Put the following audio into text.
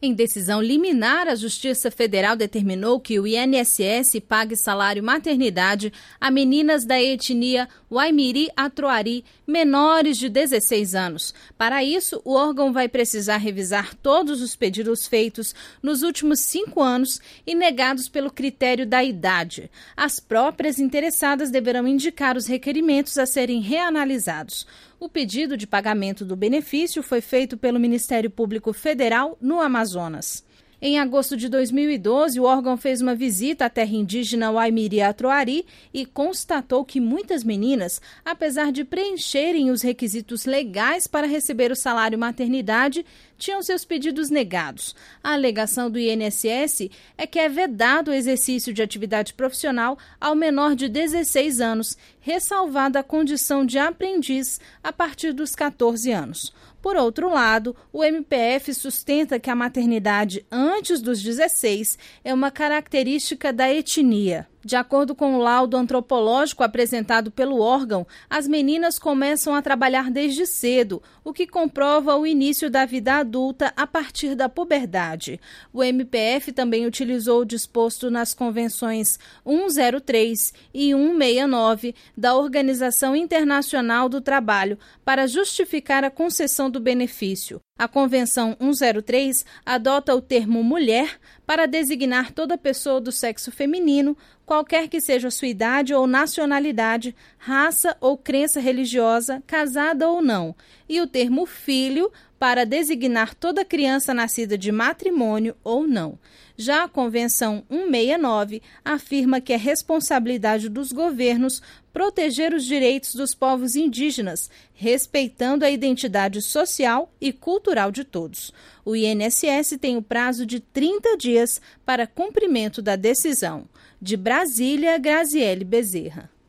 Em decisão liminar, a Justiça Federal determinou que o INSS pague salário maternidade a meninas da etnia Waimiri-Atroari menores de 16 anos. Para isso, o órgão vai precisar revisar todos os pedidos feitos nos últimos 5 anos e negados pelo critério da idade. As próprias interessadas deverão indicar os requerimentos a serem reanalisados. O pedido de pagamento do benefício foi feito pelo Ministério Público Federal no Amazonas. Em agosto de 2012, o órgão fez uma visita à terra indígena Waimiri-Atroari e constatou que muitas meninas, apesar de preencherem os requisitos legais para receber o salário maternidade, tinham seus pedidos negados. A alegação do INSS é que é vedado o exercício de atividade profissional ao menor de 16 anos, ressalvada a condição de aprendiz a partir dos 14 anos. Por outro lado, o MPF sustenta que a maternidade antes dos 16 é uma característica da etnia. De acordo com o laudo antropológico apresentado pelo órgão, as meninas começam a trabalhar desde cedo, o que comprova o início da vida adulta a partir da puberdade. O MPF também utilizou o disposto nas convenções 103 e 169 da Organização Internacional do Trabalho para justificar a concessão do benefício. A Convenção 103 adota o termo mulher para designar toda pessoa do sexo feminino, qualquer que seja sua idade ou nacionalidade, raça ou crença religiosa, casada ou não, e o termo filho para designar toda criança nascida de matrimônio ou não. Já a Convenção 169 afirma que é responsabilidade dos governos proteger os direitos dos povos indígenas, respeitando a identidade social e cultural de todos. O INSS tem o prazo de 30 dias para cumprimento da decisão. De Brasília, Graziele Bezerra.